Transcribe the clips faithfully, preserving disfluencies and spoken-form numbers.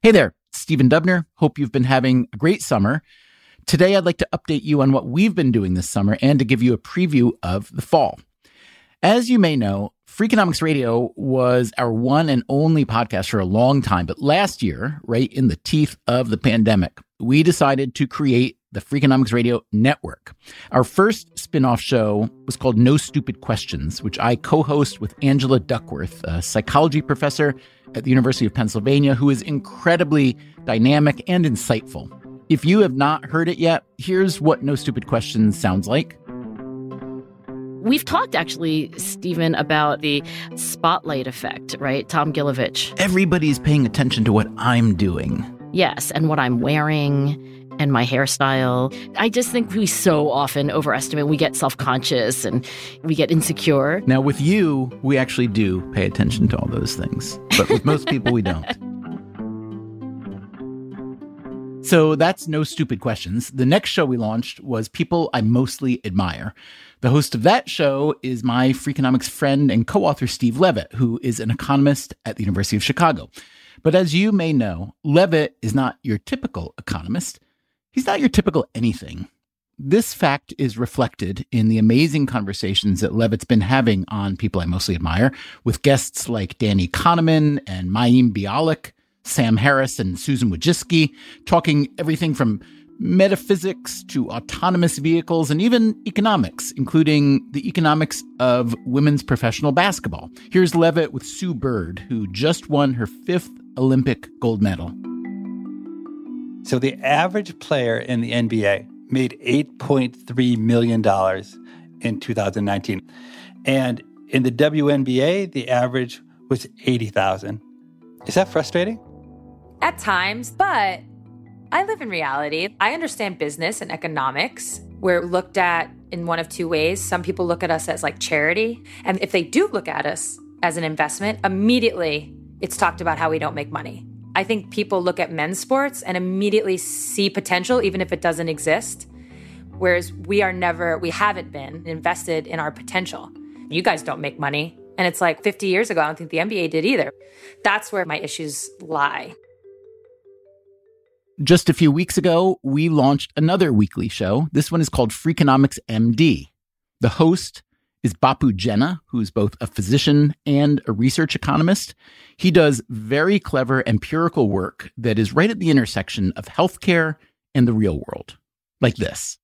Hey there, it's Stephen Dubner. Hope you've been having a great summer. Today, I'd like to update you on what we've been doing this summer and to give you a preview of the fall. As you may know, Freakonomics Radio was our one and only podcast for a long time, but last year, right in the teeth of the pandemic, we decided to create the Freakonomics Radio Network. Our first spin-off show was called No Stupid Questions, which I co-host with Angela Duckworth, a psychology professor at the University of Pennsylvania, who is incredibly dynamic and insightful. If you have not heard it yet, here's what No Stupid Questions sounds like. We've talked, actually, Stephen, about the spotlight effect, right? Tom Gilovich. Everybody's paying attention to what I'm doing. Yes, and what I'm wearing and my hairstyle. I just think we so often overestimate. We get self-conscious and we get insecure. Now, with you, we actually do pay attention to all those things. But with most people, we don't. So that's No Stupid Questions. The next show we launched was People I Mostly Admire. The host of that show is my Freakonomics friend and co-author Steve Levitt, who is an economist at the University of Chicago. But as you may know, Levitt is not your typical economist. He's not your typical anything. This fact is reflected in the amazing conversations that Levitt's been having on People I Mostly Admire with guests like Danny Kahneman and Mayim Bialik, Sam Harris and Susan Wojcicki, talking everything from metaphysics to autonomous vehicles and even economics, including the economics of women's professional basketball. Here's Levitt with Sue Bird, who just won her fifth Olympic gold medal. So the average player in the N B A made eight point three million dollars in two thousand nineteen. And in the W N B A, the average was eighty thousand dollars. Is that frustrating? At times, but I live in reality. I understand business and economics. We're looked at in one of two ways. Some people look at us as like charity. And if they do look at us as an investment, immediately it's talked about how we don't make money. I think people look at men's sports and immediately see potential, even if it doesn't exist. Whereas we are never, we haven't been invested in our potential. You guys don't make money. And it's like fifty years ago, I don't think the N B A did either. That's where my issues lie. Just a few weeks ago, we launched another weekly show. This one is called Freakonomics M D. The host is Bapu Jena, who's both a physician and a research economist. He does very clever empirical work that is right at the intersection of healthcare and the real world. Like this.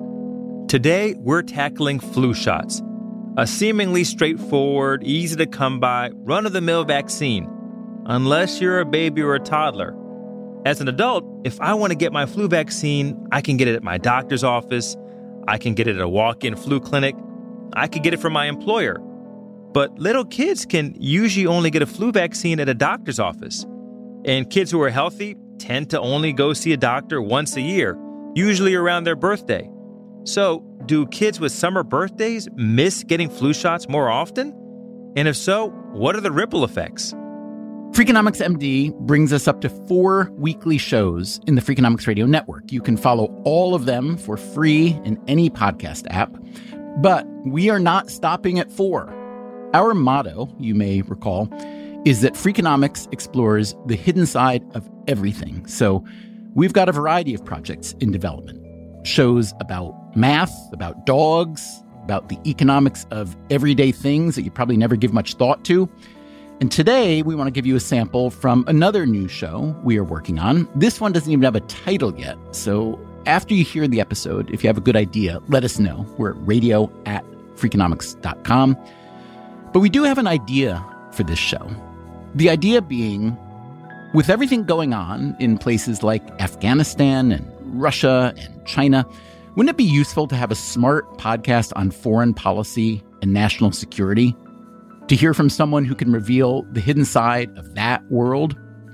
Today, we're tackling flu shots. A seemingly straightforward, easy to come by, run-of-the-mill vaccine. Unless you're a baby or a toddler. As an adult, if I want to get my flu vaccine, I can get it at my doctor's office. I can get it at a walk-in flu clinic. I could get it from my employer. But little kids can usually only get a flu vaccine at a doctor's office. And kids who are healthy tend to only go see a doctor once a year, usually around their birthday. So, do kids with summer birthdays miss getting flu shots more often? And if so, what are the ripple effects? Freakonomics M D brings us up to four weekly shows in the Freakonomics Radio Network. You can follow all of them for free in any podcast app. But we are not stopping at four. Our motto, you may recall, is that Freakonomics explores the hidden side of everything. So we've got a variety of projects in development. Shows about math, about dogs, about the economics of everyday things that you probably never give much thought to. And today, we want to give you a sample from another new show we are working on. This one doesn't even have a title yet. So after you hear the episode, if you have a good idea, let us know. We're at radio at freakonomics dot com. But we do have an idea for this show. The idea being, with everything going on in places like Afghanistan and Russia and China, wouldn't it be useful to have a smart podcast on foreign policy and national security? To hear from someone who can reveal the hidden side of that world?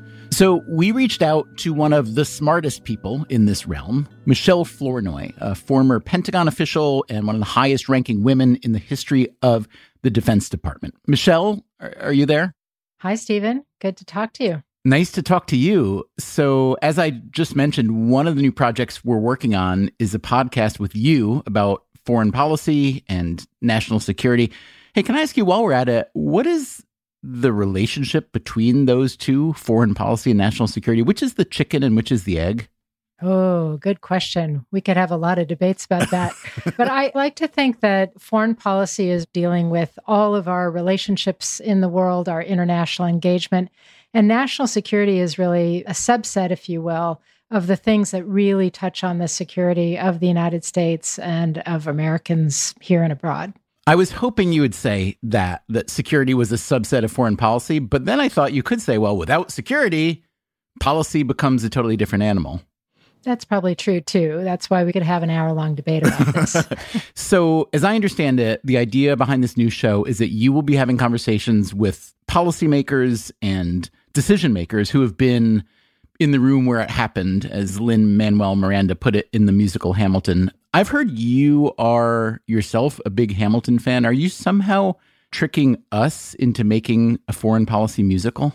So we reached out to one of the smartest people in this realm, Michelle Flournoy, a former Pentagon official and one of the highest ranking women in the history of the Defense Department. Michelle, are, are you there? Hi, Stephen. Good to talk to you. Nice to talk to you. So as I just mentioned, one of the new projects we're working on is a podcast with you about foreign policy and national security. Hey, can I ask you while we're at it, what is the relationship between those two, foreign policy and national security? Which is the chicken and which is the egg? Oh, good question. We could have a lot of debates about that. But I like to think that foreign policy is dealing with all of our relationships in the world, our international engagement. And national security is really a subset, if you will, of the things that really touch on the security of the United States and of Americans here and abroad. I was hoping you would say that, that security was a subset of foreign policy, but then I thought you could say, well, without security, policy becomes a totally different animal. That's probably true, too. That's why we could have an hour-long debate about this. So, as I understand it, the idea behind this new show is that you will be having conversations with policymakers and decision makers who have been in the room where it happened, as Lin-Manuel Miranda put it in the musical Hamilton. I've heard you are yourself a big Hamilton fan. Are you somehow tricking us into making a foreign policy musical?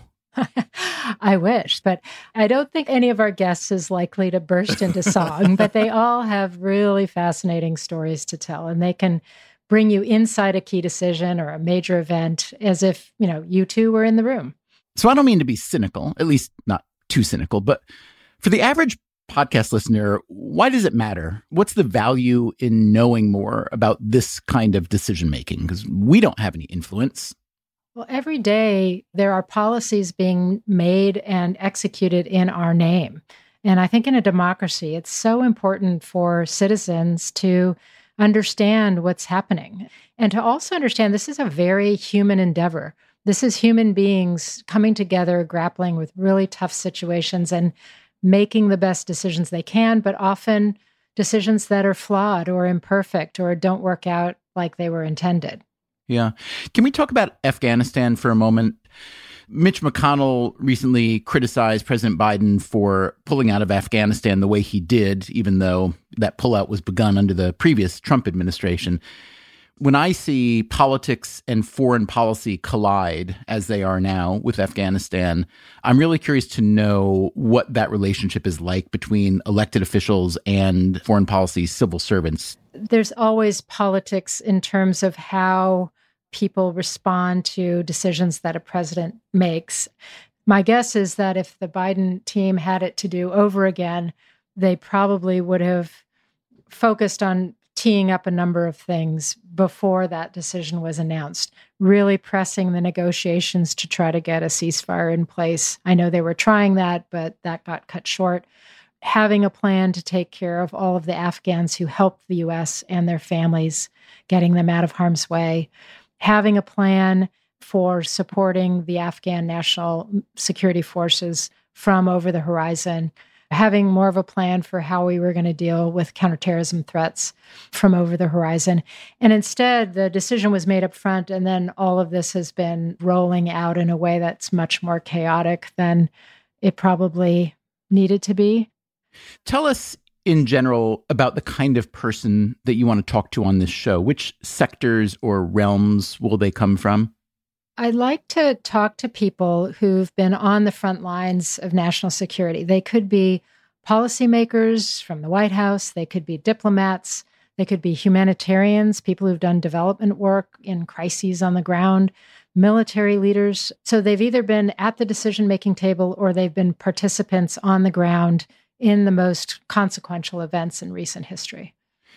I wish, but I don't think any of our guests is likely to burst into song, but they all have really fascinating stories to tell, and they can bring you inside a key decision or a major event as if, you know, you two were in the room. So I don't mean to be cynical, at least not too cynical, but for the average podcast listener, why does it matter? What's the value in knowing more about this kind of decision making? Because we don't have any influence. Well, every day there are policies being made and executed in our name. And I think in a democracy, it's so important for citizens to understand what's happening and to also understand this is a very human endeavor. This is human beings coming together, grappling with really tough situations and making the best decisions they can, but often decisions that are flawed or imperfect or don't work out like they were intended. Yeah. Can we talk about Afghanistan for a moment? Mitch McConnell recently criticized President Biden for pulling out of Afghanistan the way he did, even though that pullout was begun under the previous Trump administration. When I see politics and foreign policy collide as they are now with Afghanistan, I'm really curious to know what that relationship is like between elected officials and foreign policy civil servants. There's always politics in terms of how people respond to decisions that a president makes. My guess is that if the Biden team had it to do over again, they probably would have focused on teeing up a number of things before that decision was announced, really pressing the negotiations to try to get a ceasefire in place. I know they were trying that, but that got cut short. Having a plan to take care of all of the Afghans who helped the U S and their families, getting them out of harm's way. Having a plan for supporting the Afghan National Security Forces from over the horizon, having more of a plan for how we were going to deal with counterterrorism threats from over the horizon. And instead, the decision was made up front, and then all of this has been rolling out in a way that's much more chaotic than it probably needed to be. Tell us in general about the kind of person that you want to talk to on this show. Which sectors or realms will they come from? I like to talk to people who've been on the front lines of national security. They could be policymakers from the White House. They could be diplomats. They could be humanitarians, people who've done development work in crises on the ground, military leaders. So they've either been at the decision-making table or they've been participants on the ground in the most consequential events in recent history.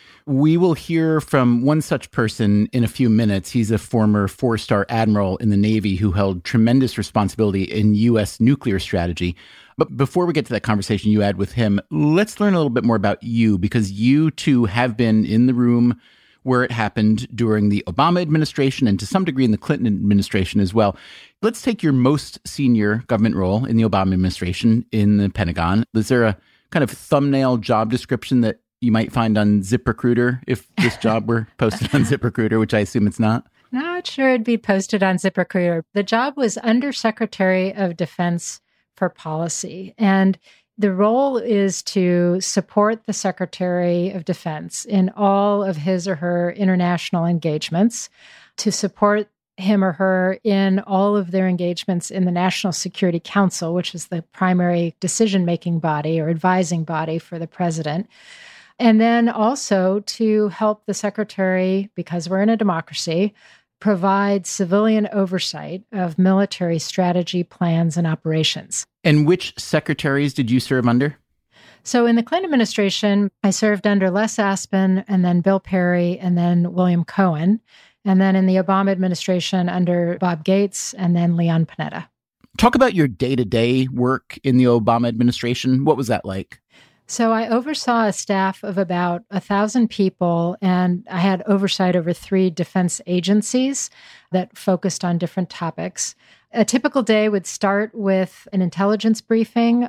We will hear from one such person in a few minutes. He's a former four-star admiral in the Navy who held tremendous responsibility in U S nuclear strategy. But before we get to that conversation you had with him, let's learn a little bit more about you, because you too have been in the room where it happened during the Obama administration and to some degree in the Clinton administration as well. Let's take your most senior government role in the Obama administration in the Pentagon. Is there a kind of thumbnail job description that you might find on ZipRecruiter if this job were posted on ZipRecruiter, which I assume it's not? Not sure it'd be posted on ZipRecruiter. The job was Undersecretary of Defense for Policy. And the role is to support the Secretary of Defense in all of his or her international engagements, to support him or her in all of their engagements in the National Security Council, which is the primary decision-making body or advising body for the president. And then also to help the secretary, because we're in a democracy, provide civilian oversight of military strategy, plans, and operations. And which secretaries did you serve under? So in the Clinton administration, I served under Les Aspin and then Bill Perry and then William Cohen. And then in the Obama administration under Bob Gates and then Leon Panetta. Talk about your day-to-day work in the Obama administration. What was that like? So I oversaw a staff of about a thousand people, and I had oversight over three defense agencies that focused on different topics. A typical day would start with an intelligence briefing,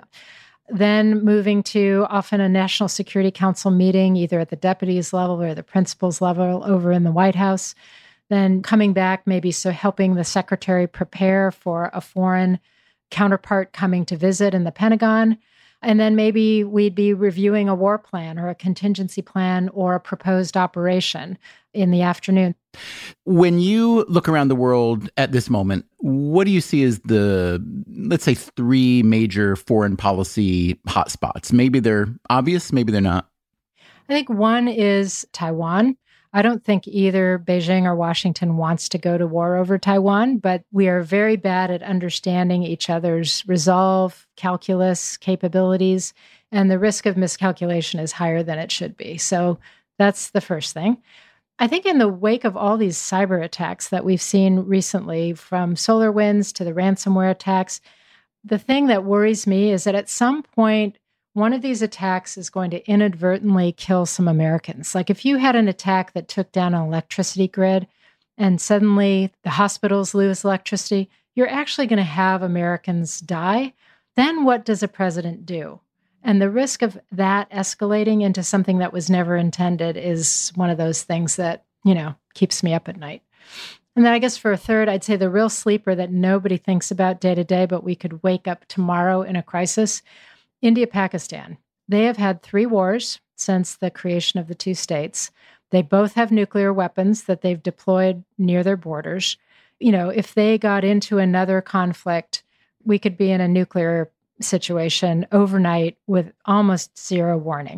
then moving to often a National Security Council meeting, either at the deputies level or the principals level over in the White House. Then coming back, maybe so helping the secretary prepare for a foreign counterpart coming to visit in the Pentagon. And then maybe we'd be reviewing a war plan or a contingency plan or a proposed operation in the afternoon. When you look around the world at this moment, what do you see as the, let's say, three major foreign policy hotspots? Maybe they're obvious, maybe they're not. I think one is Taiwan. I don't think either Beijing or Washington wants to go to war over Taiwan, but we are very bad at understanding each other's resolve, calculus, capabilities, and the risk of miscalculation is higher than it should be. So that's the first thing. I think in the wake of all these cyber attacks that we've seen recently, from SolarWinds to the ransomware attacks, the thing that worries me is that at some point, one of these attacks is going to inadvertently kill some Americans. Like if you had an attack that took down an electricity grid and suddenly the hospitals lose electricity, you're actually going to have Americans die. Then what does a president do? And the risk of that escalating into something that was never intended is one of those things that, you know, keeps me up at night. And then I guess for a third, I'd say the real sleeper that nobody thinks about day to day, but we could wake up tomorrow in a crisis, India, Pakistan. They have had three wars since the creation of the two states. They both have nuclear weapons that they've deployed near their borders. You know, if they got into another conflict, we could be in a nuclear situation overnight with almost zero warning.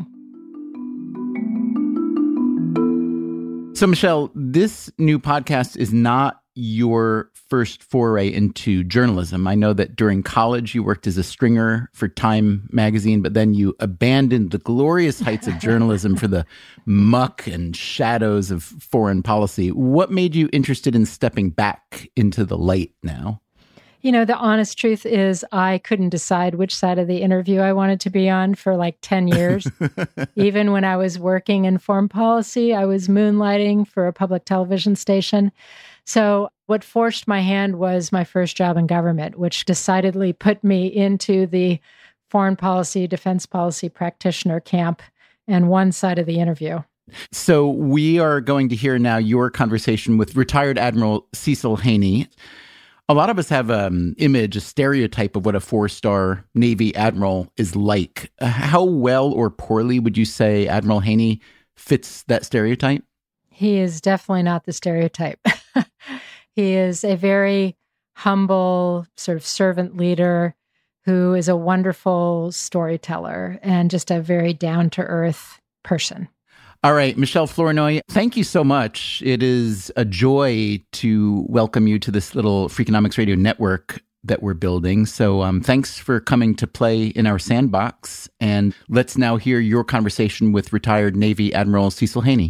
So, Michelle, this new podcast is not your first foray into journalism. I know that during college you worked as a stringer for Time magazine, but then you abandoned the glorious heights of journalism for the muck and shadows of foreign policy. What made you interested in stepping back into the light now? You know, the honest truth is I couldn't decide which side of the interview I wanted to be on for like ten years. Even when I was working in foreign policy, I was moonlighting for a public television station. So what forced my hand was my first job in government, which decidedly put me into the foreign policy, defense policy practitioner camp and one side of the interview. So we are going to hear now your conversation with retired Admiral Cecil Haney. A lot of us have an image, a stereotype of what a four-star Navy admiral is like. How well or poorly would you say Admiral Haney fits that stereotype? He is definitely not the stereotype. He is a very humble, sort of servant leader who is a wonderful storyteller and just a very down-to-earth person. All right, Michelle Flournoy, thank you so much. It is a joy to welcome you to this little Freakonomics Radio network that we're building. So um, thanks for coming to play in our sandbox. And let's now hear your conversation with retired Navy Admiral Cecil Haney.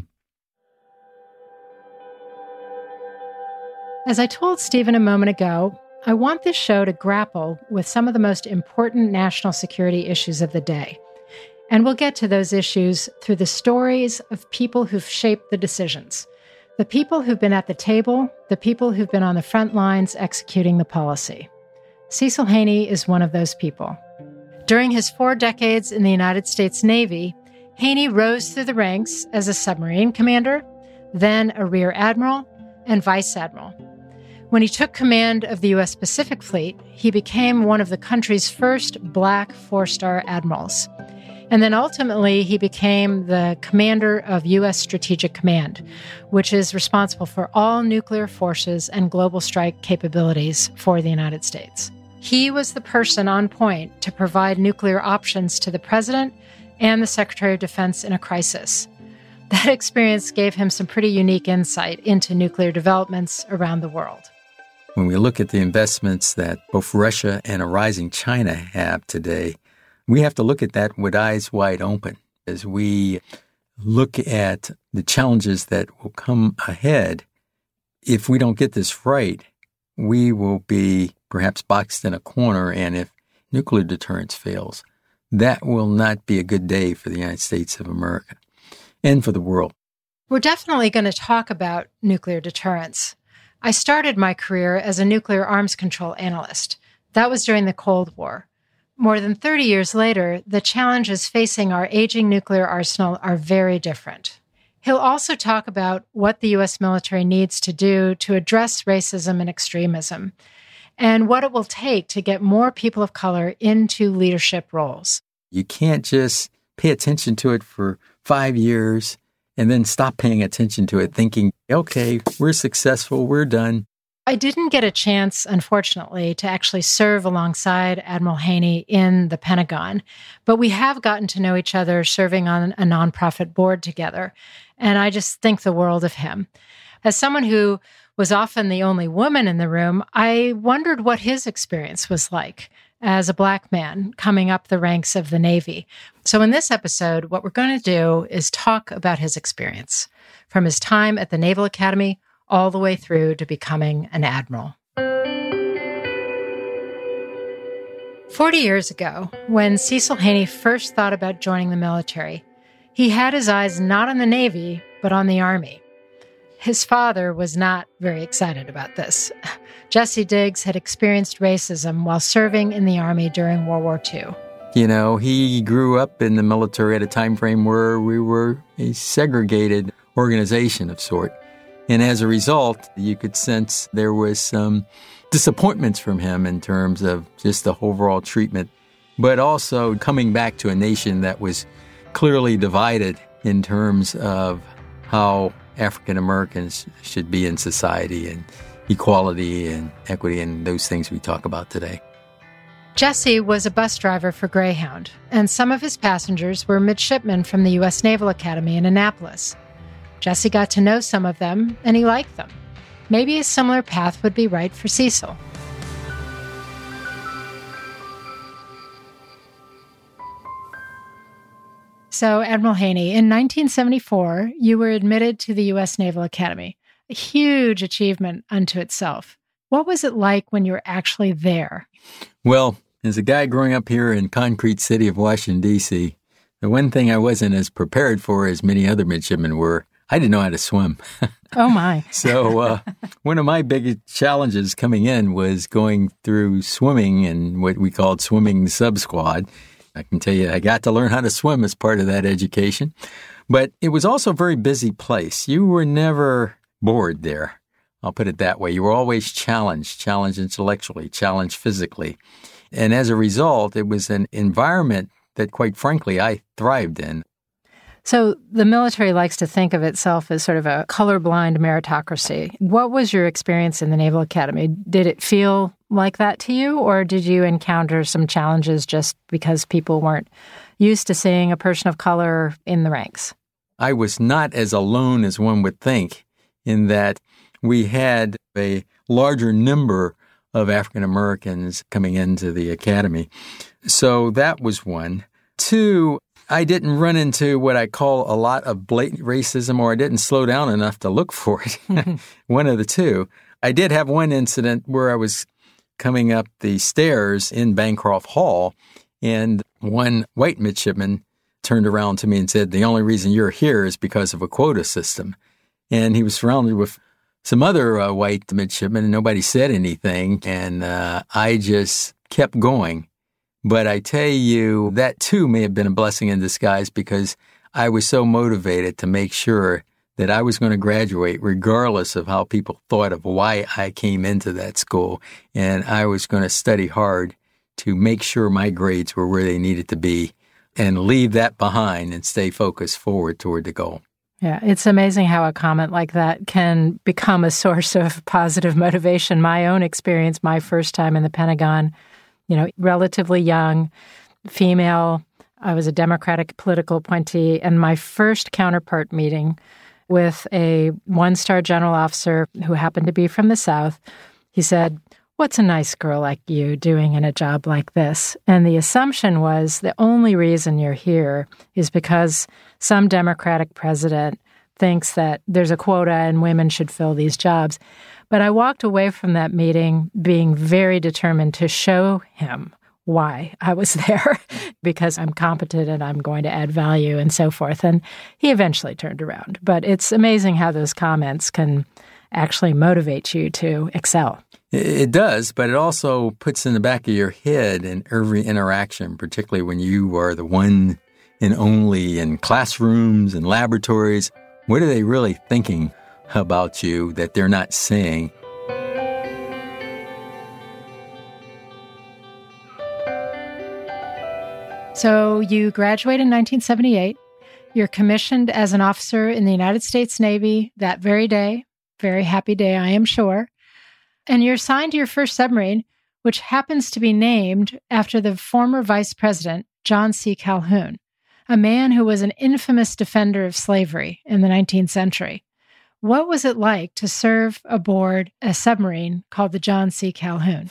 As I told Stephen a moment ago, I want this show to grapple with some of the most important national security issues of the day. And we'll get to those issues through the stories of people who've shaped the decisions, the people who've been at the table, the people who've been on the front lines executing the policy. Cecil Haney is one of those people. During his four decades in the United States Navy, Haney rose through the ranks as a submarine commander, then a rear admiral, and vice admiral. When he took command of the U S Pacific Fleet, he became one of the country's first black four-star admirals. And then ultimately, he became the commander of U S Strategic Command, which is responsible for all nuclear forces and global strike capabilities for the United States. He was the person on point to provide nuclear options to the president and the Secretary of Defense in a crisis. That experience gave him some pretty unique insight into nuclear developments around the world. When we look at the investments that both Russia and a rising China have today, we have to look at that with eyes wide open as we look at the challenges that will come ahead. If we don't get this right, we will be perhaps boxed in a corner, and if nuclear deterrence fails, that will not be a good day for the United States of America and for the world. We're definitely going to talk about nuclear deterrence. I started my career as a nuclear arms control analyst. That was during the Cold War. More than thirty years later, the challenges facing our aging nuclear arsenal are very different. He'll also talk about what the U S military needs to do to address racism and extremism, and what it will take to get more people of color into leadership roles. You can't just pay attention to it for five years and then stop paying attention to it thinking, okay, we're successful, we're done. I didn't get a chance, unfortunately, to actually serve alongside Admiral Haney in the Pentagon, but we have gotten to know each other serving on a nonprofit board together, and I just think the world of him. As someone who was often the only woman in the room, I wondered what his experience was like as a Black man coming up the ranks of the Navy. So in this episode, what we're going to do is talk about his experience, from his time at the Naval Academy all the way through to becoming an admiral. Forty years ago, when Cecil Haney first thought about joining the military, he had his eyes not on the Navy, but on the Army. His father was not very excited about this. Jesse Diggs had experienced racism while serving in the Army during World War Two. You know, he grew up in the military at a time frame where we were a segregated organization of sort. And as a result, you could sense there was some disappointments from him in terms of just the overall treatment, but also coming back to a nation that was clearly divided in terms of how African Americans should be in society and equality and equity and those things we talk about today. Jesse was a bus driver for Greyhound, and some of his passengers were midshipmen from the U S Naval Academy in Annapolis. Jesse got to know some of them, and he liked them. Maybe a similar path would be right for Cecil. So, Admiral Haney, in nineteen seventy-four, you were admitted to the U S Naval Academy, a huge achievement unto itself. What was it like when you were actually there? Well, as a guy growing up here in concrete city of Washington, D C, the one thing I wasn't as prepared for as many other midshipmen were, I didn't know how to swim. Oh, my. So uh, one of my big challenges coming in was going through swimming in what we called swimming sub-squad. I can tell you I got to learn how to swim as part of that education. But it was also a very busy place. You were never bored there. I'll put it that way. You were always challenged, challenged intellectually, challenged physically. And as a result, it was an environment that, quite frankly, I thrived in. So the military likes to think of itself as sort of a colorblind meritocracy. What was your experience in the Naval Academy? Did it feel like that to you, or did you encounter some challenges just because people weren't used to seeing a person of color in the ranks? I was not as alone as one would think, in that we had a larger number of African Americans coming into the academy. So that was one. Two, I didn't run into what I call a lot of blatant racism, or I didn't slow down enough to look for it. One of the two. I did have one incident where I was coming up the stairs in Bancroft Hall, and one white midshipman turned around to me and said, "The only reason you're here is because of a quota system." And he was surrounded with some other uh, white midshipmen, and nobody said anything, and uh, I just kept going. But I tell you, that too may have been a blessing in disguise, because I was so motivated to make sure that I was going to graduate regardless of how people thought of why I came into that school. And I was going to study hard to make sure my grades were where they needed to be and leave that behind and stay focused forward toward the goal. Yeah, it's amazing how a comment like that can become a source of positive motivation. My own experience, my first time in the Pentagon, you know, relatively young, female, I was a Democratic political appointee, and my first counterpart meeting with a one-star general officer who happened to be from the South, he said, "What's a nice girl like you doing in a job like this?" And the assumption was the only reason you're here is because some Democratic president thinks that there's a quota and women should fill these jobs. But I walked away from that meeting being very determined to show him why I was there, because I'm competent and I'm going to add value and so forth. And he eventually turned around. But it's amazing how those comments can actually motivate you to excel. It does, but it also puts in the back of your head in every interaction, particularly when you are the one and only in classrooms and laboratories. What are they really thinking about you that they're not seeing? So you graduate in nineteen seventy-eight. You're commissioned as an officer in the United States Navy that very day. Very happy day, I am sure. And you're assigned to your first submarine, which happens to be named after the former Vice President, John C. Calhoun, a man who was an infamous defender of slavery in the nineteenth century. What was it like to serve aboard a submarine called the John C. Calhoun?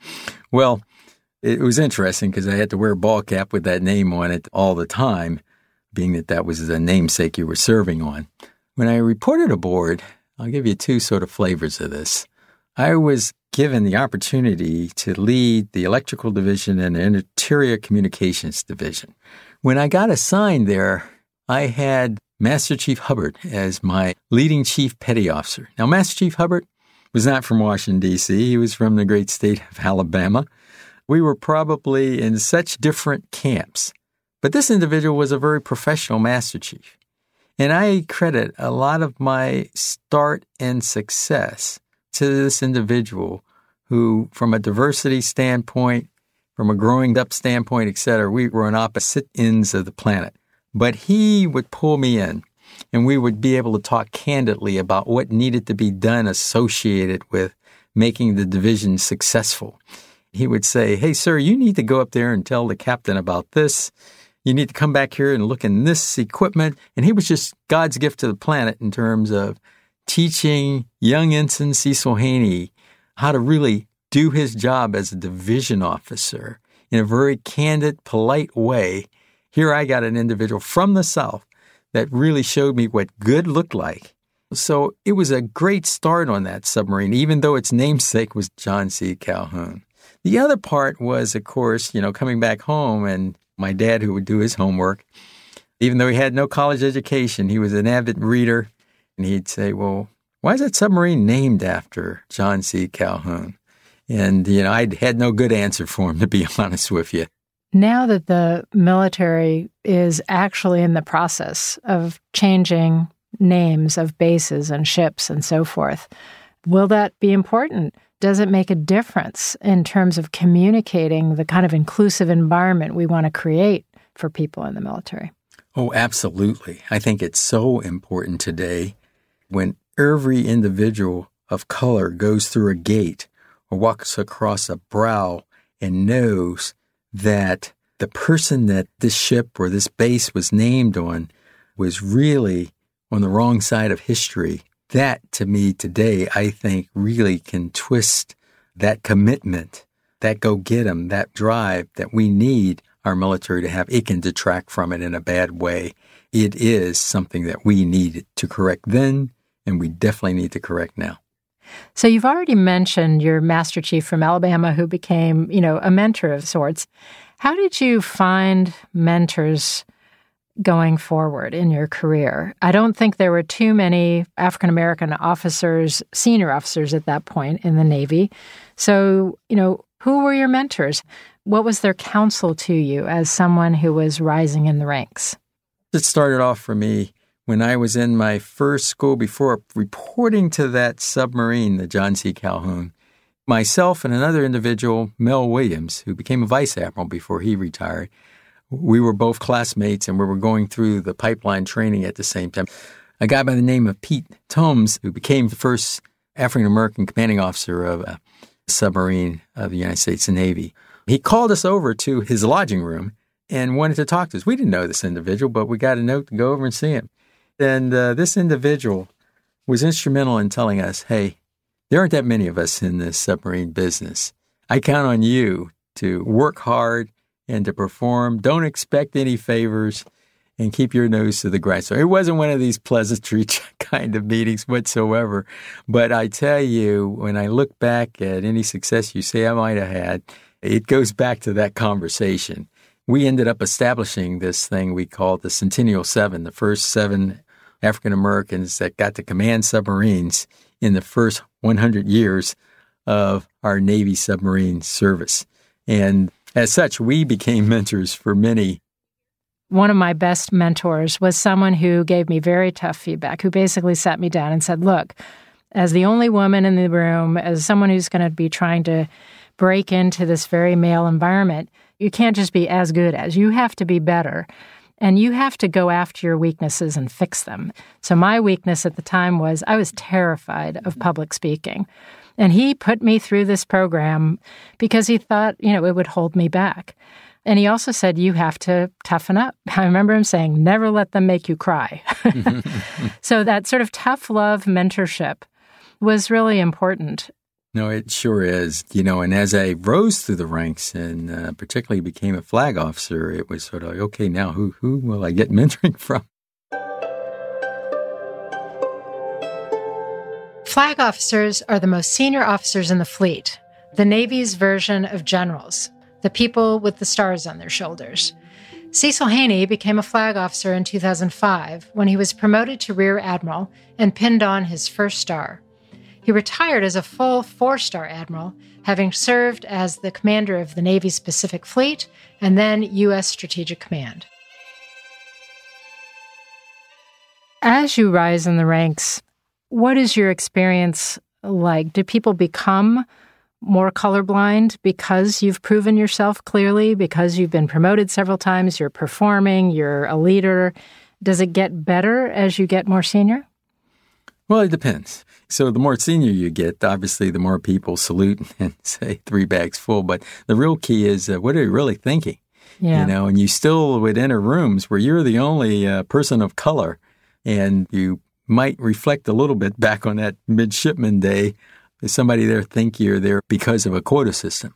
Well, it was interesting because I had to wear a ball cap with that name on it all the time, being that that was the namesake you were serving on. When I reported aboard, I'll give you two sort of flavors of this. I was given the opportunity to lead the electrical division and the interior communications division. When I got assigned there, I had Master Chief Hubbard as my leading chief petty officer. Now, Master Chief Hubbard was not from Washington, D C He was from the great state of Alabama. We were probably in such different camps. But this individual was a very professional Master Chief. And I credit a lot of my start and success to this individual who, from a diversity standpoint, from a growing up standpoint, et cetera, we were on opposite ends of the planet. But he would pull me in, and we would be able to talk candidly about what needed to be done associated with making the division successful. He would say, "Hey, sir, you need to go up there and tell the captain about this. You need to come back here and look in this equipment." And he was just God's gift to the planet in terms of teaching young Ensign Cecil Haney how to really do his job as a division officer in a very candid, polite way. Here I got an individual from the South that really showed me what good looked like. So it was a great start on that submarine, even though its namesake was John C. Calhoun. The other part was, of course, you know, coming back home and my dad, who would do his homework, even though he had no college education, he was an avid reader, and he'd say, "Well, why is that submarine named after John C. Calhoun?" And, you know, I had no good answer for him, to be honest with you. Now that the military is actually in the process of changing names of bases and ships and so forth, will that be important? Does it make a difference in terms of communicating the kind of inclusive environment we want to create for people in the military? Oh, absolutely. I think it's so important today when every individual of color goes through a gate or walks across a brow and knows that the person that this ship or this base was named on was really on the wrong side of history. That, to me, today, I think really can twist that commitment, that go-get-em, that drive that we need our military to have. It can detract from it in a bad way. It is something that we needed to correct then, and we definitely need to correct now. So you've already mentioned your Master Chief from Alabama who became, you know, a mentor of sorts. How did you find mentors going forward in your career? I don't think there were too many African-American officers, senior officers at that point in the Navy. So, you know, who were your mentors? What was their counsel to you as someone who was rising in the ranks? It started off for me when I was in my first school before reporting to that submarine, the John C. Calhoun. Myself and another individual, Mel Williams, who became a vice admiral before he retired, we were both classmates, and we were going through the pipeline training at the same time. A guy by the name of Pete Tomes, who became the first African-American commanding officer of a submarine of the United States Navy. He called us over to his lodging room and wanted to talk to us. We didn't know this individual, but we got a note to go over and see him. And uh, this individual was instrumental in telling us, hey, there aren't that many of us in this submarine business. I count on you to work hard and to perform. Don't expect any favors and keep your nose to the grindstone. It wasn't one of these pleasantry kind of meetings whatsoever. But I tell you, when I look back at any success you say I might have had, it goes back to that conversation. We ended up establishing this thing we called the Centennial Seven, the first seven African Americans that got to command submarines in the first one hundred years of our Navy submarine service. And as such, we became mentors for many. One of my best mentors was someone who gave me very tough feedback, who basically sat me down and said, look, as the only woman in the room, as someone who's going to be trying to break into this very male environment, you can't just be as good as. You have to be better. And you have to go after your weaknesses and fix them. So my weakness at the time was I was terrified of public speaking. And he put me through this program because he thought, you know, it would hold me back. And he also said, you have to toughen up. I remember him saying, never let them make you cry. So that sort of tough love mentorship was really important. No, it sure is. You know, and as I rose through the ranks and uh, particularly became a flag officer, it was sort of like, okay, now who, who will I get mentoring from? Flag officers are the most senior officers in the fleet, the Navy's version of generals, the people with the stars on their shoulders. Cecil Haney became a flag officer in two thousand five when he was promoted to Rear Admiral and pinned on his first star. He retired as a full four-star admiral, having served as the commander of the Navy's Pacific Fleet and then U S Strategic Command. As you rise in the ranks, what is your experience like? Do people become more colorblind because you've proven yourself clearly, because you've been promoted several times, you're performing, you're a leader? Does it get better as you get more senior? Well, it depends. So the more senior you get, obviously, the more people salute and say three bags full. But the real key is, uh, what are you really thinking? Yeah. You know, and you still would enter rooms where you're the only uh, person of color, and you might reflect a little bit back on that midshipman day. Does somebody there think you're there because of a quota system?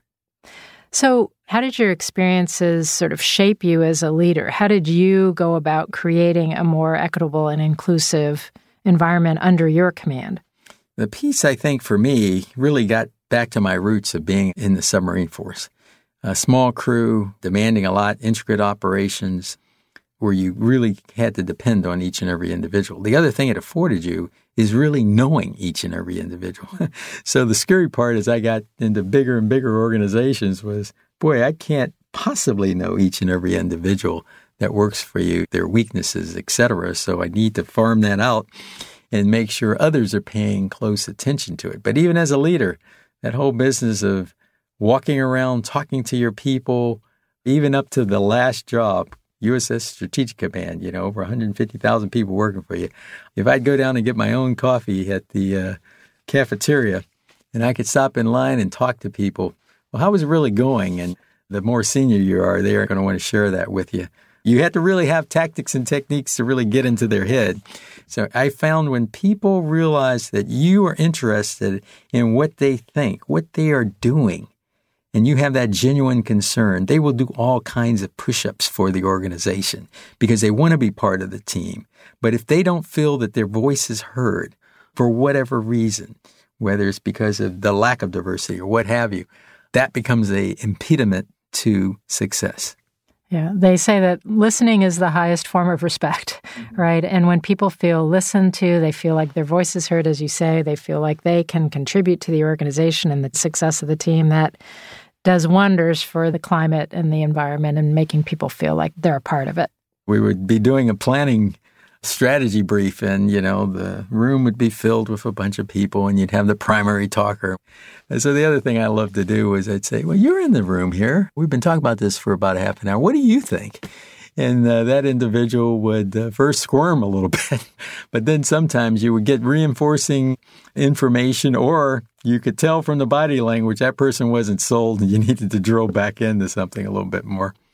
So how did your experiences sort of shape you as a leader? How did you go about creating a more equitable and inclusive environment under your command? The piece, I think, for me, really got back to my roots of being in the submarine force. A small crew, demanding a lot, intricate operations, where you really had to depend on each and every individual. The other thing it afforded you is really knowing each and every individual. So the scary part as I got into bigger and bigger organizations was, boy, I can't possibly know each and every individual that works for you, their weaknesses, et cetera. So I need to farm that out and make sure others are paying close attention to it. But even as a leader, that whole business of walking around, talking to your people, even up to the last job, U S S Strategic Command, you know, over one hundred fifty thousand people working for you. If I'd go down and get my own coffee at the uh, cafeteria and I could stop in line and talk to people, well, how was it really going? And the more senior you are, they are going to want to share that with you. You have to really have tactics and techniques to really get into their head. So I found when people realize that you are interested in what they think, what they are doing, and you have that genuine concern, they will do all kinds of push-ups for the organization because they want to be part of the team. But if they don't feel that their voice is heard for whatever reason, whether it's because of the lack of diversity or what have you, that becomes a impediment to success. Yeah, they say that listening is the highest form of respect, mm-hmm. right? And when people feel listened to, they feel like their voice is heard, as you say, they feel like they can contribute to the organization and the success of the team. That does wonders for the climate and the environment and making people feel like they're a part of it. We would be doing a planning strategy brief and, you know, the room would be filled with a bunch of people and you'd have the primary talker. And so the other thing I love to do is I'd say, well, you're in the room here. We've been talking about this for about half an hour. What do you think? And uh, that individual would uh, first squirm a little bit, but then sometimes you would get reinforcing information, or you could tell from the body language that person wasn't sold and you needed to drill back into something a little bit more.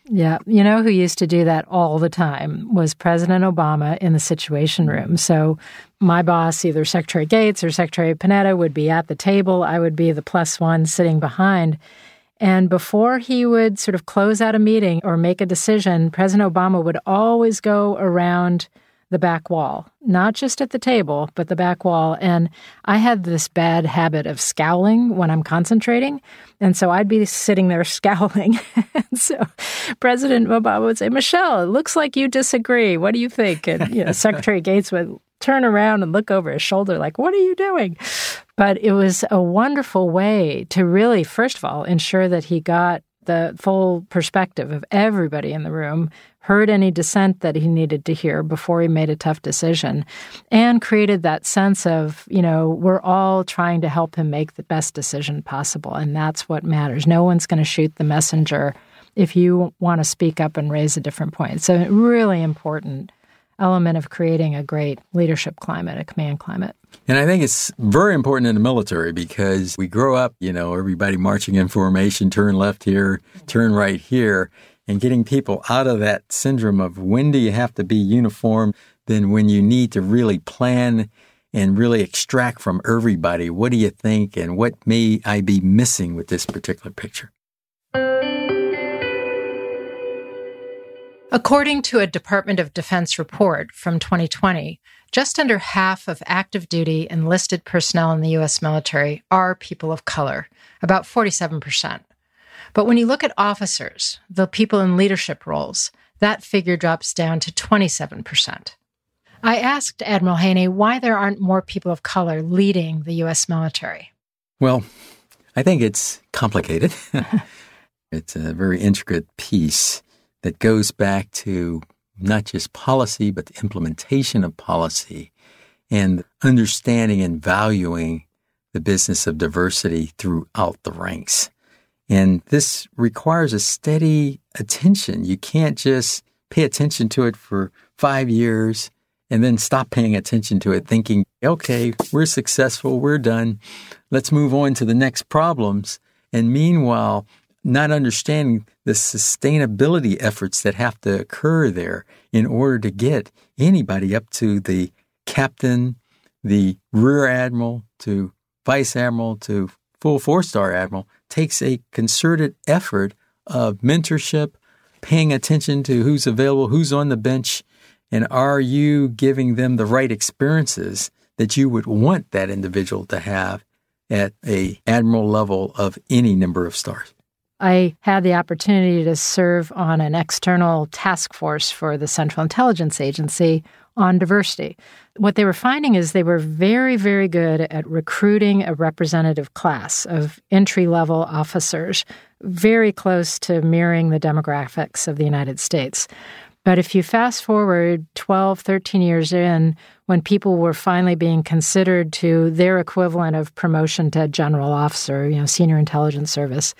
Yeah. You know who used to do that all the time was President Obama in the Situation Room. So my boss, either Secretary Gates or Secretary Panetta, would be at the table. I would be the plus one sitting behind. And before he would sort of close out a meeting or make a decision, President Obama would always go around the back wall, not just at the table, but the back wall. And I had this bad habit of scowling when I'm concentrating. And so I'd be sitting there scowling. And so President Obama would say, Michelle, it looks like you disagree. What do you think? And you know, Secretary Gates would turn around and look over his shoulder like, what are you doing? But it was a wonderful way to really, first of all, ensure that he got the full perspective of everybody in the room, heard any dissent that he needed to hear before he made a tough decision, and created that sense of, you know, we're all trying to help him make the best decision possible, and that's what matters. No one's going to shoot the messenger if you want to speak up and raise a different point. It's a really important element of creating a great leadership climate, a command climate. And I think it's very important in the military because we grow up, you know, everybody marching in formation, turn left here, turn right here, and getting people out of that syndrome of when do you have to be uniform, then when you need to really plan and really extract from everybody, what do you think and what may I be missing with this particular picture? According to a Department of Defense report from twenty twenty, just under half of active duty enlisted personnel in the U S military are people of color, about forty-seven percent. But when you look at officers, the people in leadership roles, that figure drops down to twenty-seven percent. I asked Admiral Haney why there aren't more people of color leading the U S military. Well, I think it's complicated. It's a very intricate piece that goes back to not just policy, but the implementation of policy and understanding and valuing the business of diversity throughout the ranks. And this requires a steady attention. You can't just pay attention to it for five years and then stop paying attention to it thinking, okay, we're successful, we're done, let's move on to the next problems. And meanwhile, not understanding the sustainability efforts that have to occur there in order to get anybody up to the captain, the rear admiral, to vice admiral, to full four-star admiral, takes a concerted effort of mentorship, paying attention to who's available, who's on the bench, and are you giving them the right experiences that you would want that individual to have at a admiral level of any number of stars. I had the opportunity to serve on an external task force for the Central Intelligence Agency on diversity. What they were finding is they were very, very good at recruiting a representative class of entry-level officers, very close to mirroring the demographics of the United States. But if you fast forward twelve, thirteen years in, when people were finally being considered to their equivalent of promotion to general officer, you know, senior intelligence service,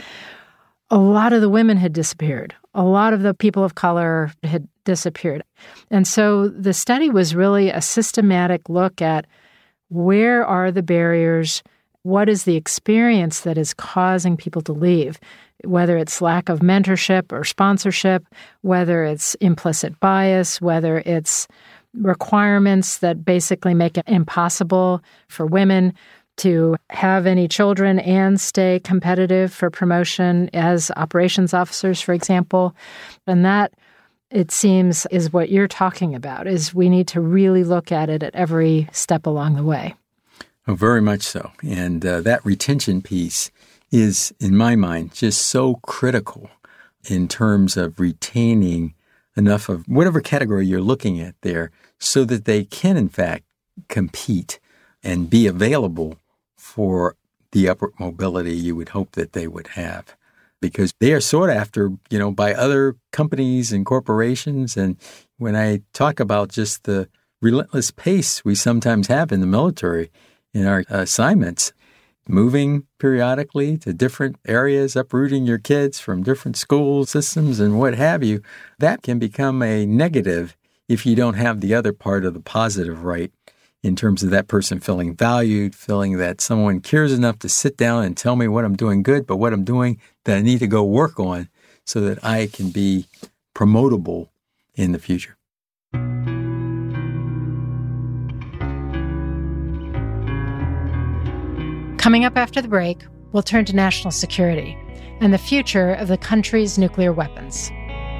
a lot of the women had disappeared. A lot of the people of color had disappeared. And so the study was really a systematic look at where are the barriers, what is the experience that is causing people to leave, whether it's lack of mentorship or sponsorship, whether it's implicit bias, whether it's requirements that basically make it impossible for women to have any children and stay competitive for promotion as operations officers, for example. And that, it seems, is what you're talking about, is we need to really look at it at every step along the way. Oh, very much so. And uh, that retention piece is, in my mind, just so critical in terms of retaining enough of whatever category you're looking at there so that they can, in fact, compete and be available for the upward mobility you would hope that they would have. Because they are sought after, you know, by other companies and corporations. And when I talk about just the relentless pace we sometimes have in the military in our assignments, moving periodically to different areas, uprooting your kids from different school systems and what have you, that can become a negative if you don't have the other part of the positive right in terms of that person feeling valued, feeling that someone cares enough to sit down and tell me what I'm doing good, but what I'm doing that I need to go work on so that I can be promotable in the future. Coming up after the break, we'll turn to national security and the future of the country's nuclear weapons.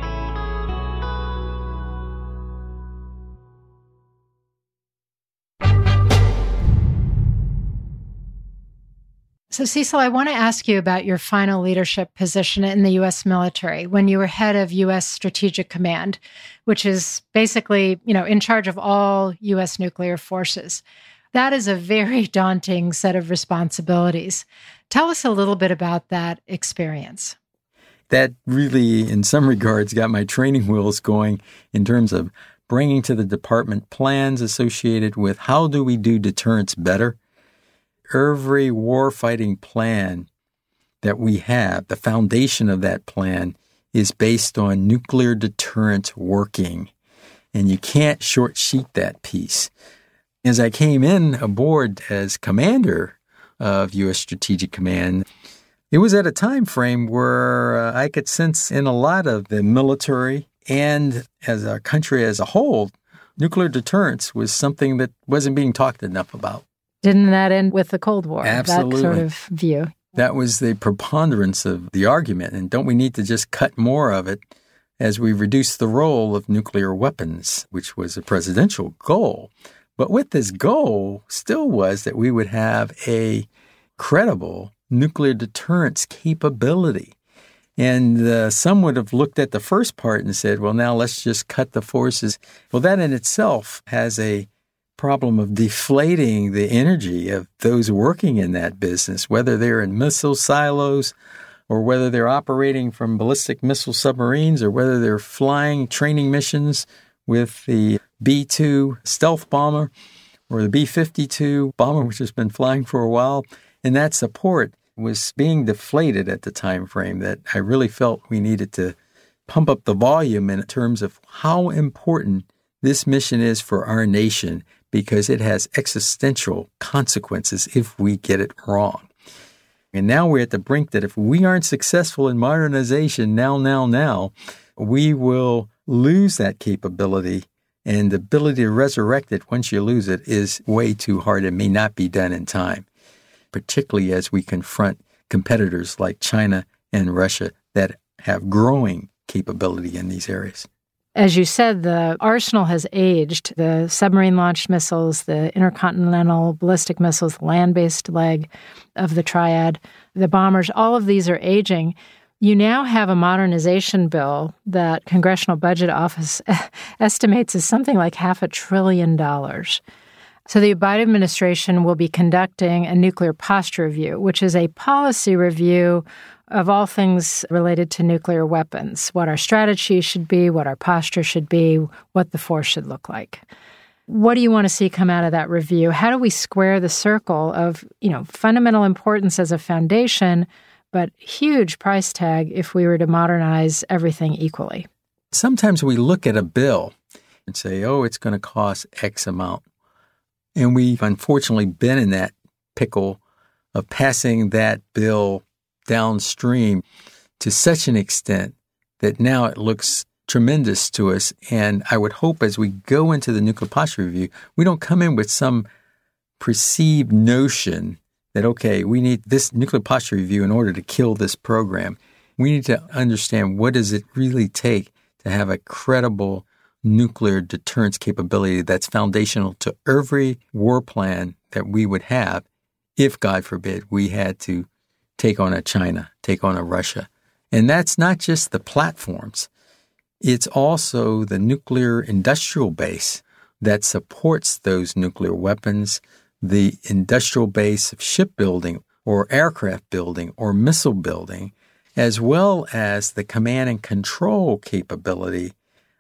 So, Cecil, I want to ask you about your final leadership position in the U S military when you were head of U S Strategic Command, which is basically, you know, in charge of all U S nuclear forces. That is a very daunting set of responsibilities. Tell us a little bit about that experience. That really, in some regards, got my training wheels going in terms of bringing to the department plans associated with how do we do deterrence better. Every warfighting plan that we have, the foundation of that plan is based on nuclear deterrence working. And you can't short sheet that piece. As I came in aboard as commander of U S Strategic Command, it was at a time frame where uh, I could sense in a lot of the military and as a country as a whole, nuclear deterrence was something that wasn't being talked enough about. Didn't that end with the Cold War? Absolutely. That sort of view. That was the preponderance of the argument. And don't we need to just cut more of it as we reduce the role of nuclear weapons, which was a presidential goal. But with this goal still was that we would have a credible nuclear deterrence capability. And uh, some would have looked at the first part and said, well, now let's just cut the forces. Well, that in itself has a problem of deflating the energy of those working in that business, whether they're in missile silos or whether they're operating from ballistic missile submarines or whether they're flying training missions with the B two stealth bomber or the B fifty-two bomber, which has been flying for a while. And that support was being deflated at the time frame that I really felt we needed to pump up the volume in terms of how important this mission is for our nation, because it has existential consequences if we get it wrong. And now we're at the brink that if we aren't successful in modernization now, now, now, we will lose that capability, and the ability to resurrect it once you lose it is way too hard and may not be done in time, particularly as we confront competitors like China and Russia that have growing capability in these areas. As you said, the arsenal has aged. The submarine-launched missiles, the intercontinental ballistic missiles, the land-based leg of the triad, the bombers, all of these are aging. You now have a modernization bill that Congressional Budget Office estimates is something like half a trillion dollars. So the Biden administration will be conducting a nuclear posture review, which is a policy review of all things related to nuclear weapons, what our strategy should be, what our posture should be, what the force should look like. What do you want to see come out of that review? How do we square the circle of, you know, fundamental importance as a foundation, but huge price tag if we were to modernize everything equally? Sometimes we look at a bill and say, oh, it's going to cost X amount. And we've unfortunately been in that pickle of passing that bill downstream to such an extent that now it looks tremendous to us. And I would hope as we go into the nuclear posture review, we don't come in with some perceived notion that, okay, we need this nuclear posture review in order to kill this program. We need to understand what does it really take to have a credible nuclear deterrence capability that's foundational to every war plan that we would have if, God forbid, we had to take on a China, take on a Russia. And that's not just the platforms. It's also the nuclear industrial base that supports those nuclear weapons, the industrial base of shipbuilding or aircraft building or missile building, as well as the command and control capability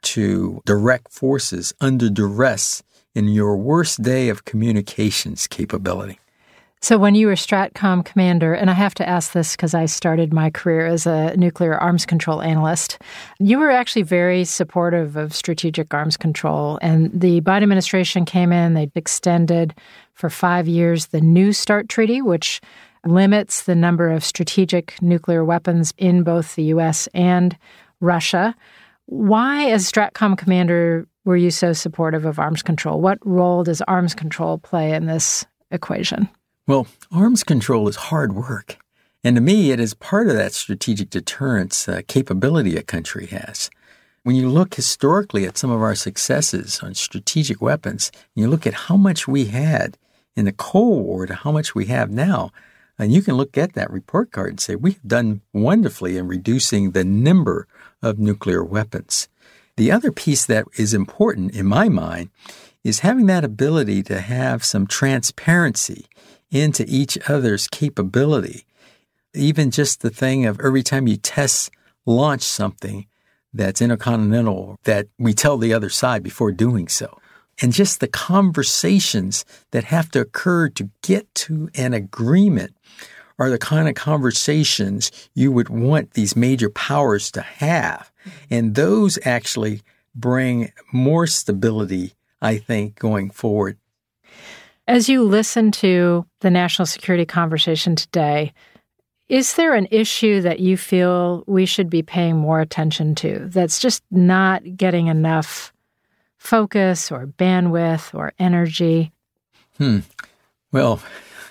to direct forces under duress in your worst day of communications capability. So when you were STRATCOM commander, and I have to ask this because I started my career as a nuclear arms control analyst, you were actually very supportive of strategic arms control. And the Biden administration came in, they extended for five years the New START Treaty, which limits the number of strategic nuclear weapons in both the U S and Russia. Why, as STRATCOM commander, were you so supportive of arms control? What role does arms control play in this equation? Well, arms control is hard work. And to me, it is part of that strategic deterrence uh, capability a country has. When you look historically at some of our successes on strategic weapons, and you look at how much we had in the Cold War to how much we have now, and you can look at that report card and say, we've done wonderfully in reducing the number of nuclear weapons. The other piece that is important in my mind is having that ability to have some transparency into each other's capability. Even just the thing of every time you test launch something that's intercontinental, that we tell the other side before doing so. And just the conversations that have to occur to get to an agreement are the kind of conversations you would want these major powers to have. And those actually bring more stability, I think, going forward. As you listen to the national security conversation today, is there an issue that you feel we should be paying more attention to that's just not getting enough focus or bandwidth or energy? Hmm. Well,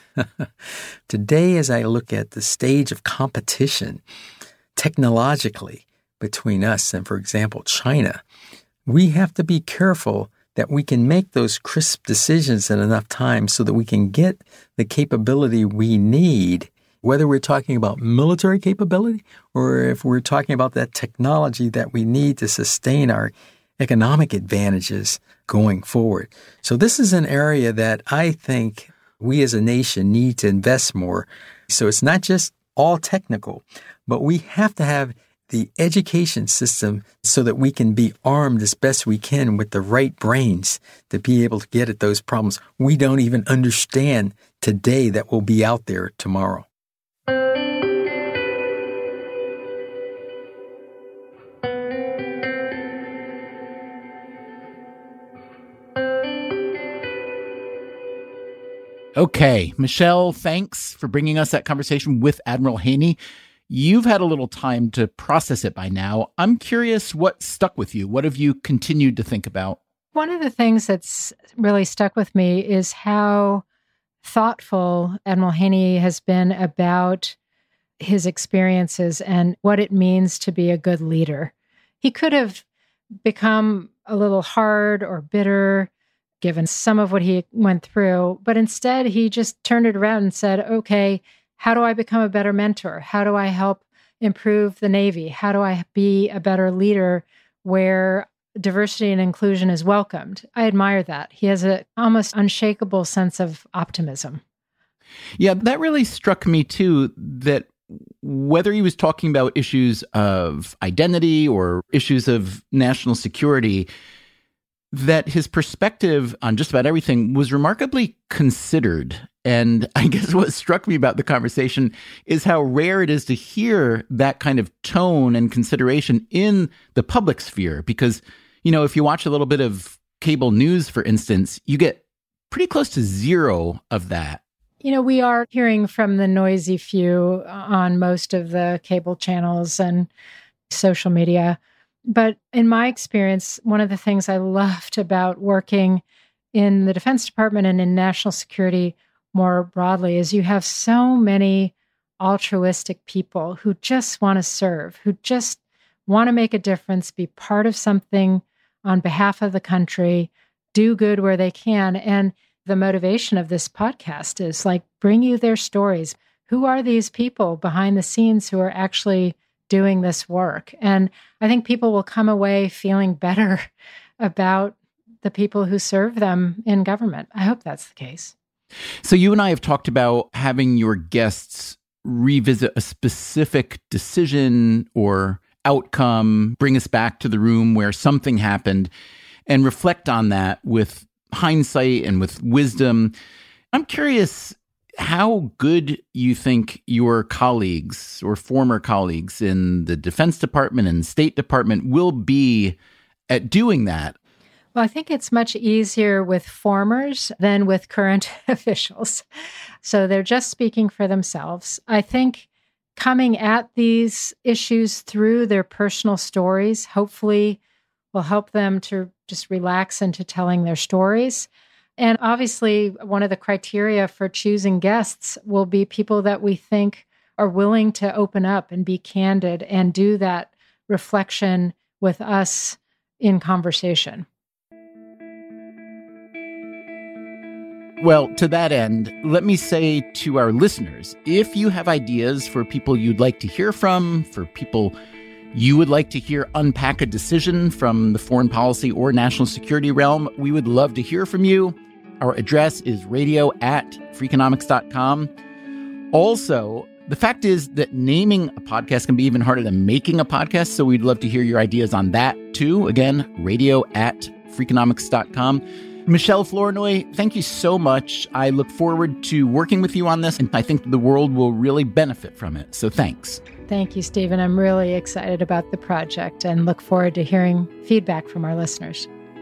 today as I look at the stage of competition technologically between us and, for example, China, we have to be careful that we can make those crisp decisions in enough time so that we can get the capability we need, whether we're talking about military capability or if we're talking about that technology that we need to sustain our economic advantages going forward. So this is an area that I think we as a nation need to invest more. So it's not just all technical, but we have to have the education system so that we can be armed as best we can with the right brains to be able to get at those problems we don't even understand today that will be out there tomorrow. Okay, Michelle, thanks for bringing us that conversation with Admiral Haney. You've had a little time to process it by now. I'm curious what stuck with you. What have you continued to think about? One of the things that's really stuck with me is how thoughtful Admiral Haney has been about his experiences and what it means to be a good leader. He could have become a little hard or bitter, given some of what he went through. But instead, he just turned it around and said, okay, how do I become a better mentor? How do I help improve the Navy? How do I be a better leader where diversity and inclusion is welcomed? I admire that. He has an almost unshakable sense of optimism. Yeah, that really struck me too, that whether he was talking about issues of identity or issues of national security, that his perspective on just about everything was remarkably considered. And I guess what struck me about the conversation is how rare it is to hear that kind of tone and consideration in the public sphere. Because, you know, if you watch a little bit of cable news, for instance, you get pretty close to zero of that. You know, we are hearing from the noisy few on most of the cable channels and social media. But in my experience, one of the things I loved about working in the Defense Department and in national security more broadly is you have so many altruistic people who just want to serve, who just want to make a difference, be part of something on behalf of the country, do good where they can. And the motivation of this podcast is like, bring you their stories. Who are these people behind the scenes who are actually doing this work? And I think people will come away feeling better about the people who serve them in government. I hope that's the case. So you and I have talked about having your guests revisit a specific decision or outcome, bring us back to the room where something happened, and reflect on that with hindsight and with wisdom. I'm curious how good you think your colleagues or former colleagues in the Defense Department and State Department will be at doing that. Well, I think it's much easier with formers than with current officials. So they're just speaking for themselves. I think coming at these issues through their personal stories hopefully will help them to just relax into telling their stories. And obviously, one of the criteria for choosing guests will be people that we think are willing to open up and be candid and do that reflection with us in conversation. Well, to that end, let me say to our listeners, if you have ideas for people you'd like to hear from, for people you would like to hear unpack a decision from the foreign policy or national security realm, we would love to hear from you. Our address is radio at freakonomics dot com. Also, the fact is that naming a podcast can be even harder than making a podcast, so we'd love to hear your ideas on that too. Again, radio at freakonomics dot com. Michelle Flournoy, thank you so much. I look forward to working with you on this, and I think the world will really benefit from it. So thanks. Thank you, Stephen. I'm really excited about the project and look forward to hearing feedback from our listeners.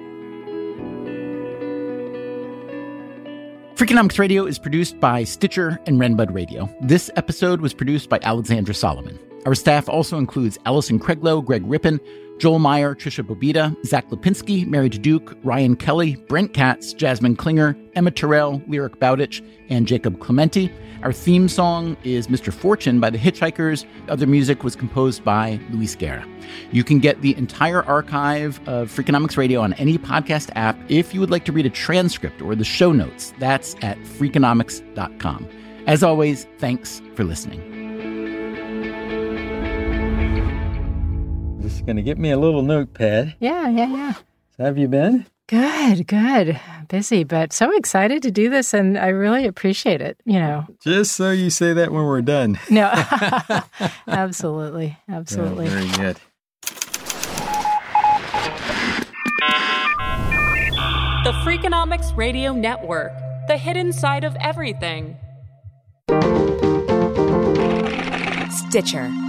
Freakonomics Radio is produced by Stitcher and Renbud Radio. This episode was produced by Alexandra Solomon. Our staff also includes Allison Craiglow, Greg Rippin, Joel Meyer, Trisha Bobita, Zach Lipinski, Mary Duke, Ryan Kelly, Brent Katz, Jasmine Klinger, Emma Terrell, Lyric Bowditch, and Jacob Clementi. Our theme song is Mister Fortune by The Hitchhikers. Other music was composed by Luis Guerra. You can get the entire archive of Freakonomics Radio on any podcast app. If you would like to read a transcript or the show notes, that's at freakonomics dot com. As always, thanks for listening. Just going to get me a little notepad. Yeah, yeah, yeah. So how have you been? Good, good. Busy, but so excited to do this, and I really appreciate it, you know. Just so you say that when we're done. No, absolutely, absolutely. Oh, very good. The Freakonomics Radio Network, the hidden side of everything. Stitcher.